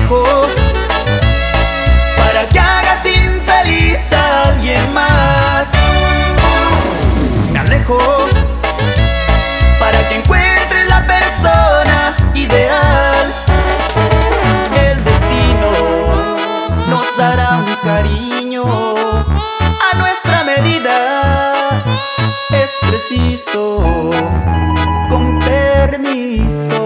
alejo para que hagas infeliz a alguien más. Me alejo para que encuentres la persona ideal. El destino nos dará un cariño a nuestra medida. Es preciso, con permiso.